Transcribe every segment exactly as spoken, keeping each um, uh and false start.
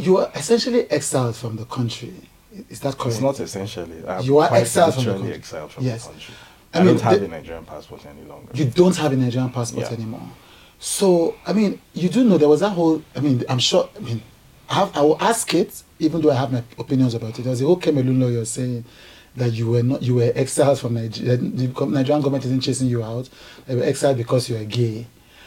you are essentially exiled from the country. Is that correct? It's not essentially. I'm you are quite exiled from the literally country. exiled from Yes. the country. I I, mean, don't have the- a Nigerian passport any longer. You don't have a Nigerian passport Yeah. anymore. So, I mean, you do know there was that whole, I mean, I'm sure, I mean, I, have, I will ask it, even though I have my opinions about it. There was a whole Cameroon lawyer saying that you were not, you were exiled from Nigeria, the Nigerian government isn't chasing you out, they were exiled because you are gay.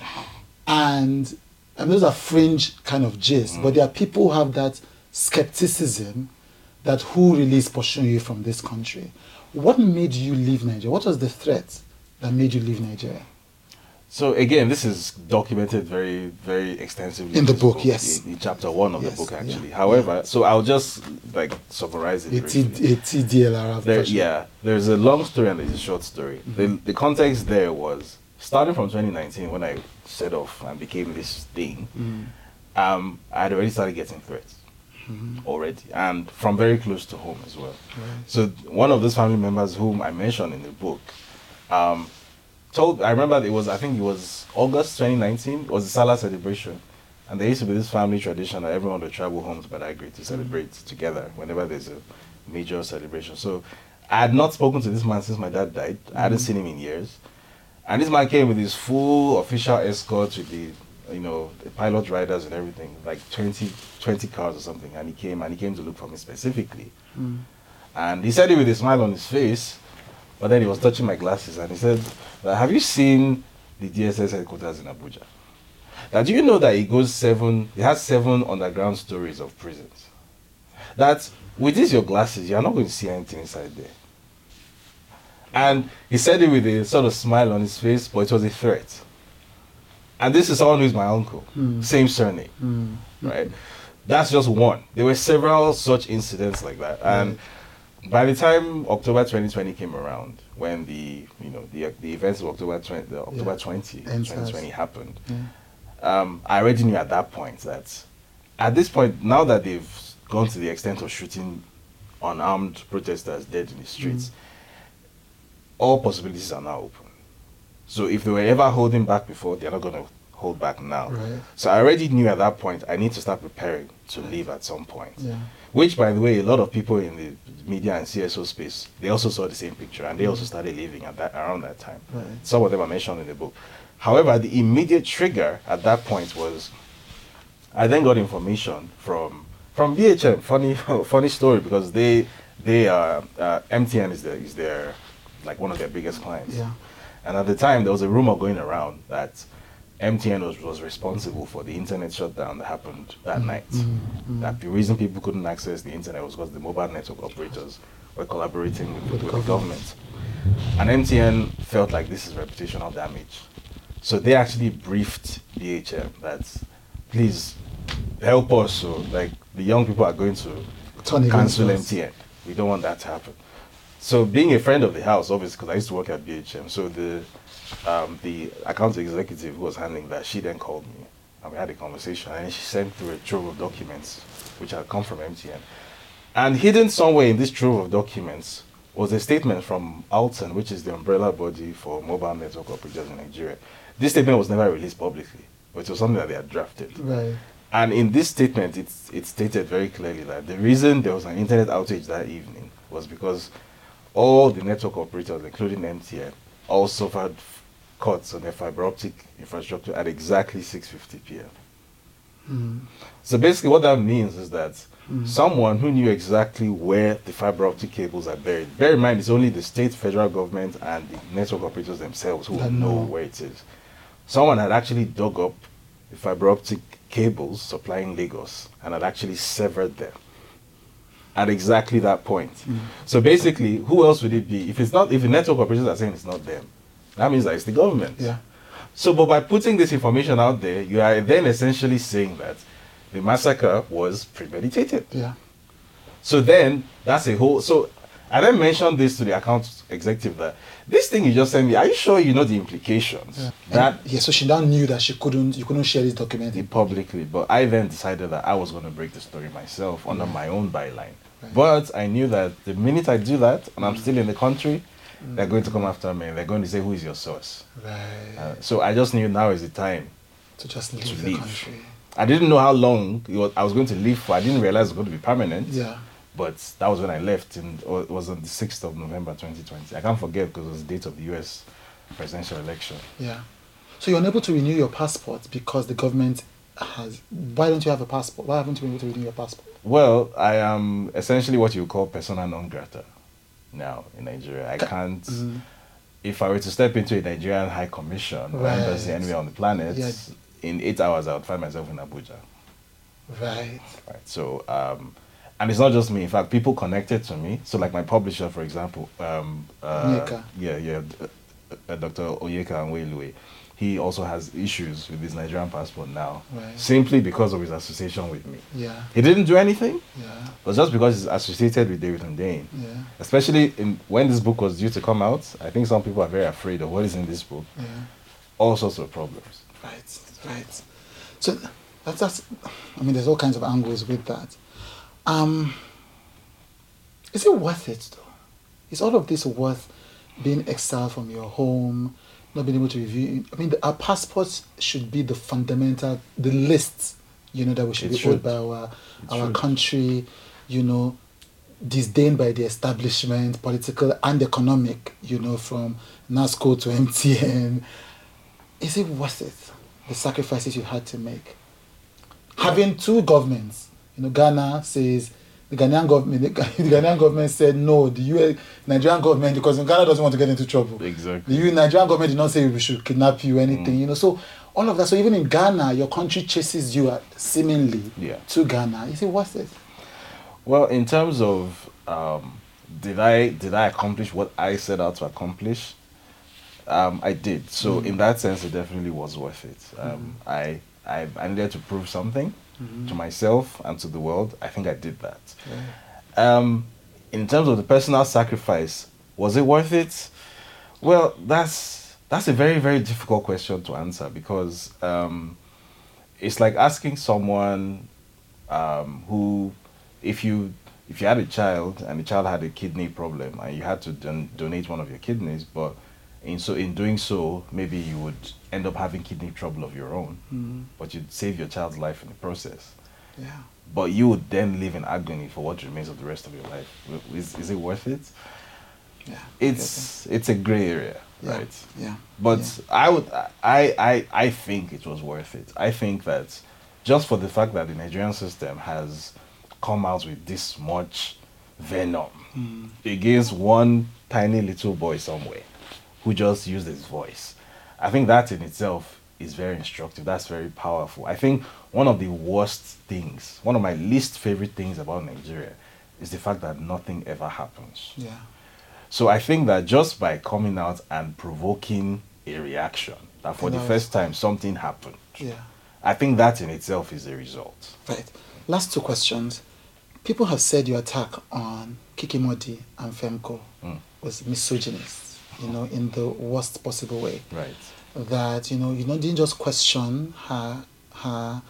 And, I mean, those are fringe kind of gist, mm. but there are people who have that skepticism that who really is pursuing you from this country. What made you leave Nigeria? What was the threat that made you leave Nigeria? So again, this is documented very, very extensively in the this book, yes, in, in chapter one of yes, the book, actually. yeah. However, yeah. so I'll just like summarize it. A briefly. T D L R There, yeah, there's a long story and there's a short story. Mm-hmm. The the context there was starting from twenty nineteen when I set off and became this thing. Mm. Um, I had already started getting threats. Mm-hmm. Already, and from very close to home as well. Right. So one of those family members whom I mentioned in the book, um, told I remember it was I think it was August twenty nineteen. It was the Salah celebration, and there used to be this family tradition that everyone would travel home to Badagry to celebrate mm-hmm. together whenever there's a major celebration. So I had not spoken to this man since my dad died. Mm-hmm. I hadn't seen him in years, and this man came with his full official escort with the, you know, the pilot riders and everything, like twenty, twenty cars or something, and he came and he came to look for me specifically. Mm. And he said it with a smile on his face, but then he was touching my glasses and he said, have you seen the D S S headquarters in Abuja? Now, do you know that it goes seven, it has seven underground stories of prisons? That with these your glasses, you're not going to see anything inside there. And he said it with a sort of smile on his face, but it was a threat. And this is someone who's my uncle, mm. same surname, mm. right? That's just one. There were several such incidents like that. And right. by the time October twenty twenty came around, when the, you know, the the events of October twenty, the October yeah. twentieth, twenty twenty happened, yeah. um, I already knew at that point that, at this point, now that they've gone to the extent of shooting unarmed protesters dead in the streets, mm. all possibilities are now open. So if they were ever holding back before, they're not going to hold back now. Right. So I already knew at that point I need to start preparing to leave at some point. Yeah. Which, by the way, a lot of people in the media and C S O space, they also saw the same picture and they mm. also started leaving at that around that time. Right. Some of them are mentioned in the book. However, the immediate trigger at that point was I then got information from from B H M. Funny, funny story because they they are uh, M T N is their is their like one of their biggest clients. Yeah. And at the time, there was a rumor going around that M T N was, was responsible for the internet shutdown that happened that mm-hmm. night. Mm-hmm. That the reason people couldn't access the internet was because the mobile network operators were collaborating with, with, with the government. And M T N felt like this is reputational damage. So they actually briefed B H M that, please, help us. So, like, the young people are going to Tony cancel M T N. We don't want that to happen. So being a friend of the house, obviously, because I used to work at B H M, so the um, the account executive who was handling that, she then called me, and we had a conversation, and she sent through a trove of documents, which had come from M T N. And hidden somewhere in this trove of documents was a statement from Alton, which is the umbrella body for mobile network operators in Nigeria. This statement was never released publicly, but it was something that they had drafted. Right. And in this statement, it's, it stated very clearly that the reason there was an internet outage that evening was because all the network operators, including M T N, all suffered cuts on their fiber optic infrastructure at exactly six fifty p m Mm. So basically what that means is that mm. someone who knew exactly where the fiber optic cables are buried, bear in mind it's only the state, federal government and the network operators themselves who will know where it is. Someone had actually dug up the fiber optic cables supplying Lagos and had actually severed them at exactly that point. Mm. So basically, who else would it be? If it's not, if the network operators are saying it's not them, that means that it's the government. Yeah. So, but by putting this information out there, you are then essentially saying that the massacre was premeditated. Yeah. So then, that's a whole, so I then mentioned this to the account executive that this thing you just sent me, are you sure you know the implications? Yeah. That and, yeah, so she now knew that she couldn't, you couldn't share this document publicly, but I then decided that I was going to break the story myself under yeah. my own byline. Right. But I knew that the minute I do that, and I'm still in the country, mm. they're going to come after me. They're going to say, "Who is your source?" Right. Uh, so I just knew now is the time to just leave to the leave. country. I didn't know how long it was, I was going to live for. I didn't realize it was going to be permanent. Yeah. But that was when I left, and it was on the sixth of November twenty twenty. I can't forget because it was the date of the U S presidential election. Yeah. So you're unable to renew your passport because the government has. Why don't you have a passport? Why haven't you been able to renew your passport? Well, I am essentially what you call persona non grata now in Nigeria. I can't. Mm. If I were to step into a Nigerian High Commission or Right. embassy anywhere on the planet, Yeah. in eight hours I would find myself in Abuja. Right. Right. So, um, and it's not just me. In fact, people connected to me. So, like my publisher, for example, um, uh, Onyeka. yeah, yeah, uh, uh, Doctor Oyeka Anwelue, he also has issues with his Nigerian passport now, Right. simply because of his association with me. Yeah. He didn't do anything, Yeah. but just because he's associated with David Hundeyin. Yeah. Especially in when this book was due to come out, I think some people are very afraid of what is in this book. Yeah. All sorts of problems. Right. Right. So that's that's. I mean, there's all kinds of angles with that. Um. Is it worth it though? Is all of this worth being exiled from your home, not being able to review? I mean, the, our passports should be the fundamental, the list, you know, that we should It be should. owed by our It our should. country, you know, disdained by the establishment, political and economic, you know, from NASCO to M T N. Is it worth it? The sacrifices you had to make. Having two governments, you know, Ghana says the Ghanaian government, the Ghanaian government said no. The U S Nigerian government, because Ghana doesn't want to get into trouble. Exactly. The Nigerian government did not say we should kidnap you or anything, Mm. you know. So all of that. So even in Ghana, your country chases you at, seemingly Yeah. to Ghana. Is it worth it? Well, in terms of um, did I did I accomplish what I set out to accomplish? Um, I did. So in that sense, it definitely was worth it. Um, I, I I needed to prove something to myself and to the world. I think I did that. Um, in terms of the personal sacrifice, was it worth it? Well, that's that's a very very difficult question to answer because um, it's like asking someone um, who, if you if you had a child and the child had a kidney problem and you had to don- donate one of your kidneys, but in so in doing so, maybe you would end up having kidney trouble of your own, Mm. but you'd save your child's life in the process. Yeah. But you would then live in agony for what remains of the rest of your life. W- Is is it worth it? Yeah. It's it's a gray area, Yeah. right? Yeah. But Yeah. I would I, I I think it was worth it. I think that just for the fact that the Nigerian system has come out with this much venom Mm. against one tiny little boy somewhere who just used his voice. I think that in itself is very instructive. That's very powerful. I think one of the worst things, one of my least favorite things about Nigeria is the fact that nothing ever happens. Yeah. So I think that just by coming out and provoking a reaction, that for the Nice. first time something happened, Yeah. I think that in itself is a result. Right. Last two questions. People have said your attack on Kikimodi and Femco Mm. was misogynist, you know, in the worst possible way. Right. That, you know, you know, didn't just question her her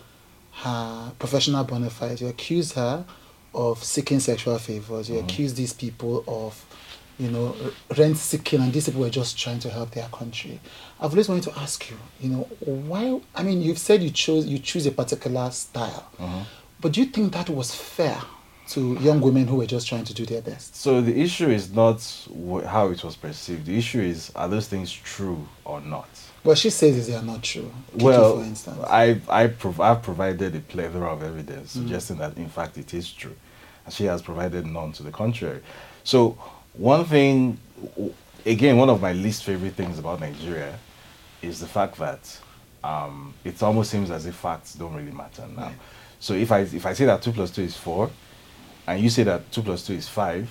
her professional bona fides. You accused her of seeking sexual favors. You Mhm. accused these people of, you know, rent seeking, and these people were just trying to help their country. I've always wanted to ask you, you know, why? I mean, you've said you chose you choose a particular style, Mhm. but do you think that was fair to young women who were just trying to do their best? So the issue is not wh- how it was perceived. The issue is, are those things true or not? Well, she says they are not true. Kiki, Well, for instance. I I prov- I've provided a plethora of evidence suggesting that in fact it is true, and she has provided none to the contrary. So one thing, w- again, one of my least favorite things about Nigeria is the fact that um, it almost seems as if facts don't really matter now. Right. So if I if I say that two plus two is four, and you say that two plus two is five,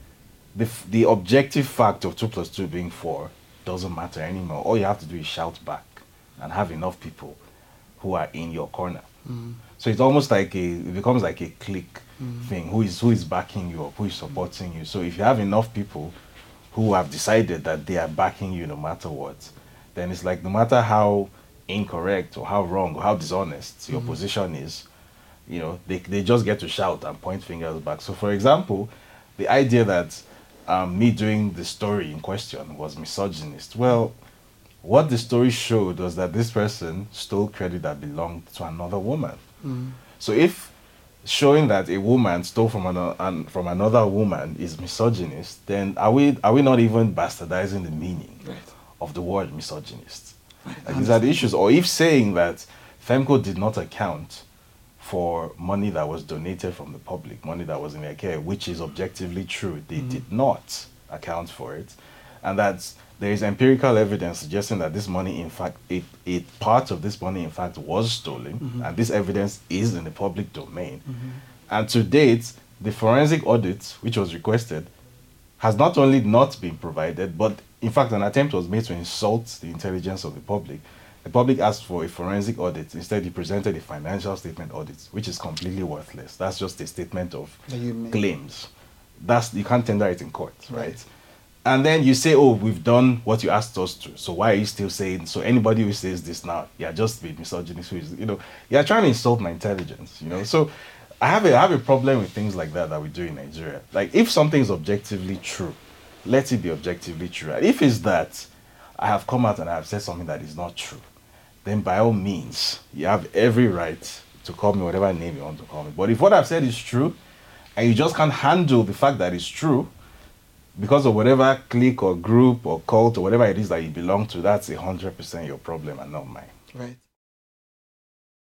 the f- the objective fact of two plus two being four doesn't matter anymore. All you have to do is shout back and have enough people who are in your corner. Mm. So it's almost like a it becomes like a clique thing. Who is who is backing you up? Who is supporting you? So if you have enough people who have decided that they are backing you no matter what, then it's like no matter how incorrect or how wrong or how dishonest your position is, you know, they they just get to shout and point fingers back. So for example, the idea that um, me doing the story in question was misogynist. Well, What the story showed was that this person stole credit that belonged to another woman. Mm. So if showing that a woman stole from another from another woman is misogynist, then are we are we not even bastardizing the meaning Right. of the word misogynist? Right. Like, these are the issues. Or if saying that Femco did not account for money that was donated from the public, money that was in their care, which is objectively true, they Mhm. did not account for it, and that there is empirical evidence suggesting that this money, in fact, a, a part of this money, in fact, was stolen, Mhm. and this evidence is in the public domain. Mhm. And to date, the forensic audit, which was requested, has not only not been provided, but in fact, an attempt was made to insult the intelligence of the public. The public asked for a forensic audit. Instead, he presented a financial statement audit, which is completely worthless. That's just a statement of That you made. claims. That's, you can't tender it in court, right? Right. And then you say, oh, we've done what you asked us to. So why are you still saying, so anybody who says this now, you're just being misogynist, who is, you know, you're trying to insult my intelligence, you know? So I have a, I have a problem with things like that that we do in Nigeria. Like, if something is objectively true, let it be objectively true. And if it's that I have come out and I have said something that is not true, then by all means, you have every right to call me whatever name you want to call me. But if what I've said is true, and you just can't handle the fact that it's true, because of whatever clique or group or cult or whatever it is that you belong to, that's one hundred percent your problem and not mine. Right.